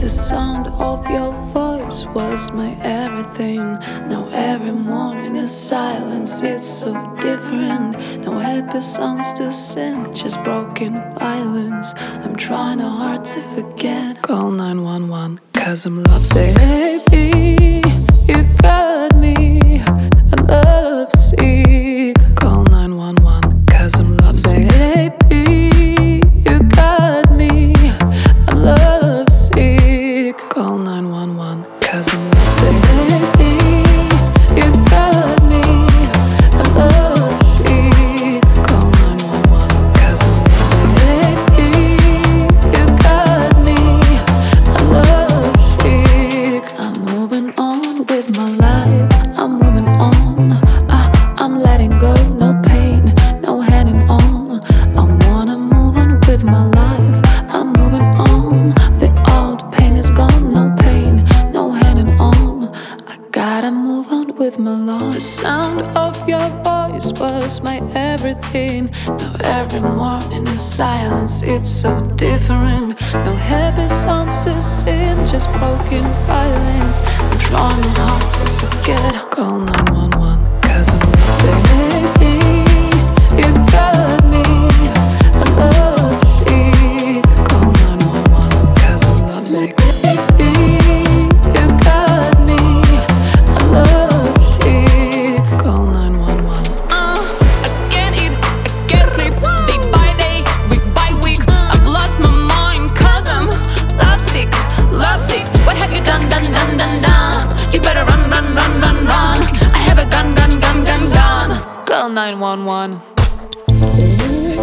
The sound of your voice was my everything. Now every morning is silence, it's so different. No happy songs to sing, just broken violence. I'm trying hard to forget. Call 911, cause I'm lovesick. Baby, you got me, I'm lovesick. Call 911, cause I'm lovesick. Baby, you got me, I'm lovesick. Call 911, cause I'm lovesick. Baby, you got me, I'm lovesick. Call 911, cause I'm lovesick. Baby, you got me, I'm lovesick. I'm moving on with my life, I'm moving on. I'm letting go, no pain, no hanging on. I wanna move on with my life, I'm moving on. The old pain is gone, no pain, no hanging on. I gotta move on with my life. The sound of your voice was my everything. Now every morning is silence, it's so different. No happy songs to sing, just broken violence. I'm trying hard to forget. Call 911, cause I'm lovesick. Baby, you got me, I'm lovesick. Call 911, cause I'm lovesick. Baby, you got me, I'm lovesick. Call 911. I can't eat, I can't sleep. Day by day, week by week, I've lost my mind cause I'm lovesick, lovesick. What have you done, done, done, done, done? You better run, run, run, run, run. I have a gun, gun, gun, gun, gun. Call 911. Sick.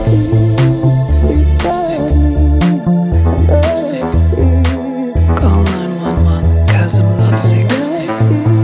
Sick. Sick. Call 911, cause I'm lovesick. Sick.